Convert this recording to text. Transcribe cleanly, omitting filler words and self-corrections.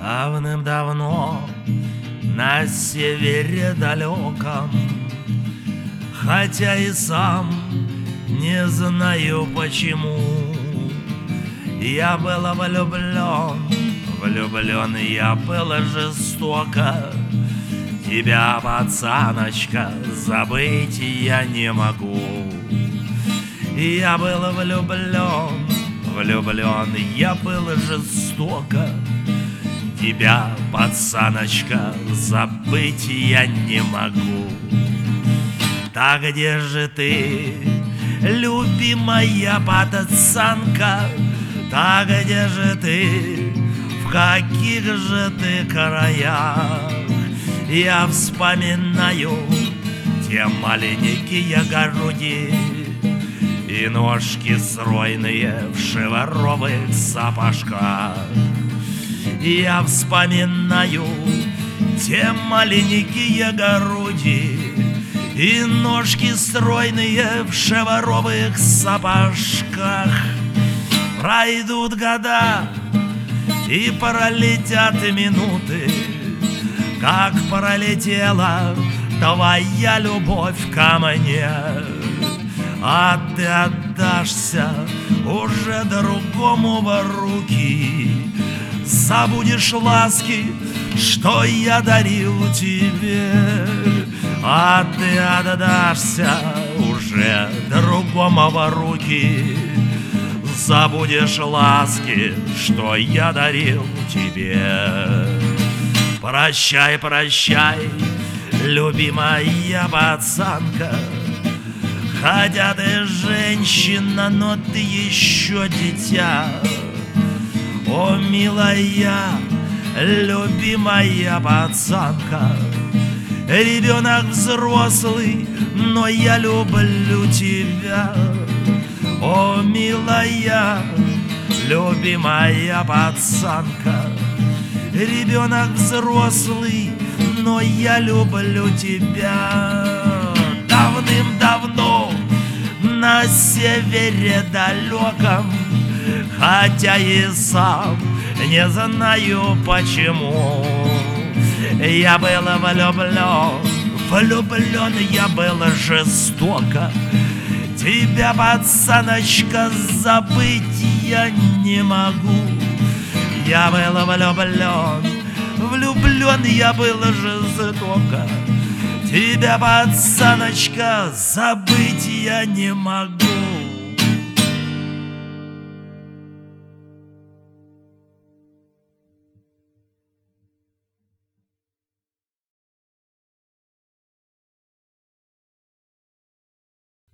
Давным-давно на севере далеком, хотя и сам не знаю почему, я был влюблен я был жестоко. Тебя, пацаночка, забыть я не могу. Я был влюблен я был жестоко. Тебя, пацаночка, забыть я не могу. Так где же ты, любимая пацанка? Так где же ты, в каких же ты краях? Я вспоминаю те маленькие груди и ножки стройные в шевровых сапожках. Я вспоминаю те маленькие груди и ножки стройные в шевровых сапожках. Пройдут года и пролетят минуты, как пролетела твоя любовь ко мне, а ты отдашься уже другому в руки. Забудешь ласки, что я дарил тебе, а ты отдашься уже другому в руки. Забудешь ласки, что я дарил тебе. Прощай, прощай, любимая пацанка, хотя ты женщина, но ты еще дитя. О, милая, любимая пацанка, ребенок взрослый, но я люблю тебя. О, милая, любимая пацанка, ребенок взрослый, но я люблю тебя. Давным-давно на севере далеком, хотя и сам не знаю почему, я был влюблен я был жестоко. Тебя, пацаночка, забыть я не могу. Я был влюблен я был жестоко. Тебя, пацаночка, забыть я не могу.